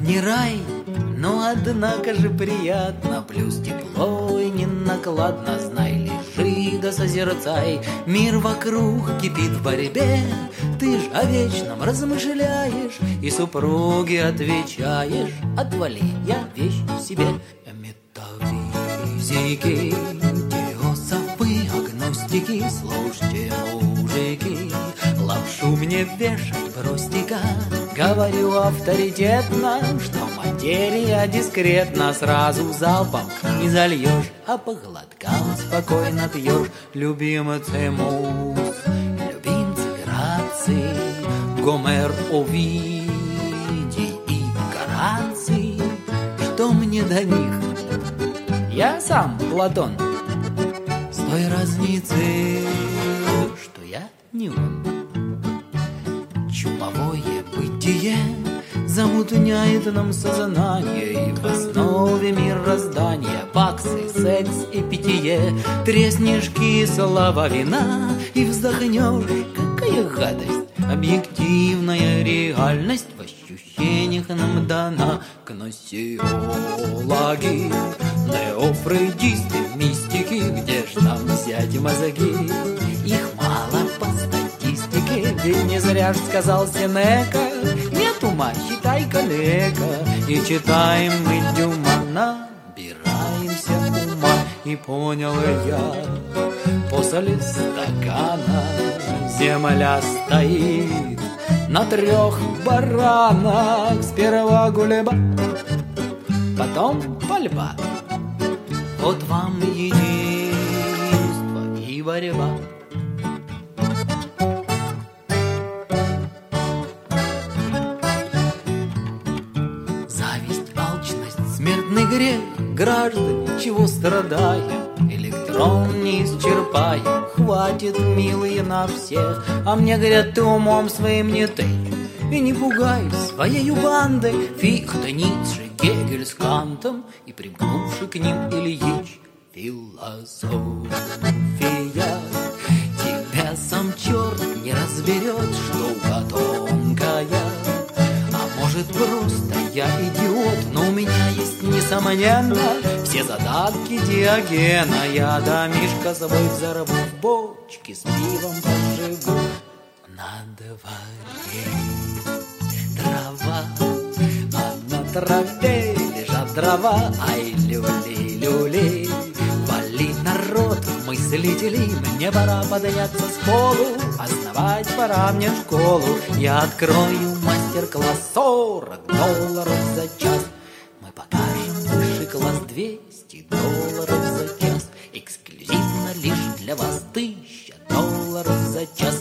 не рай, но однако же приятно, плюс тепло и ненакладно. Знай, лежи да созерцай, мир вокруг кипит в борьбе. Ты ж о вечном размышляешь и супруге отвечаешь: отвали, я вещь в себе. Метафизики, теософы, агностики, слушайте, мужики, лапшу мне вешать бросьте-ка. Говорю авторитетно, что материя дискретна. Сразу залпом не зальешь, а по глоткам спокойно пьешь. Любимцы муз, любимцы Граций, Гомер, Овидий и Гораций. Что мне до них? Я сам Платон, с той разницей, что я не он. Чумовое бытие замутняет нам сознание, и в основе мироздания баксы, секс и питье. Треснешь кислого вина и вздохнешь: какая гадость! Объективная реальность в ощущениях нам дана. Гносеологи, неофрейдисты, мистики, где ж нам взять мозги? Их мало по статистике, ведь не зря ж сказал Сенека: нет ума, считай калека. И читаем мы Дюма, набираемся ума. И понял я, после стакана земля стоит на 3 баранах. Сперва гулеба, потом пальба. Вот вам единство и борьба. Зависть, алчность, смертный грех. Граждане, чего страдаем? Электрон не исчерпаем. Хватит, милые, на всех. А мне говорят, ты умом своим не ты. И не пугай своею бандой Фихте, Ницше, Гегель с Кантом и примкнувший к ним Ильич. Философия, тебя сам черт не разберет, штука тонкая. А может, просто я идиот, но у меня есть, несомненно, все задатки Диогена. Я домишко свой взорву, в бочке с пивом поживу. На дворе трава, а на траве лежат дрова. Ай, люли-люли, вали, народ, мыслителей. Мне пора подняться с полу, основать пора мне школу. Я открою мастер-класс, $40 за час. Мы покажем высший класс, $200 за час. Эксклюзивно лишь для вас $1000 за час.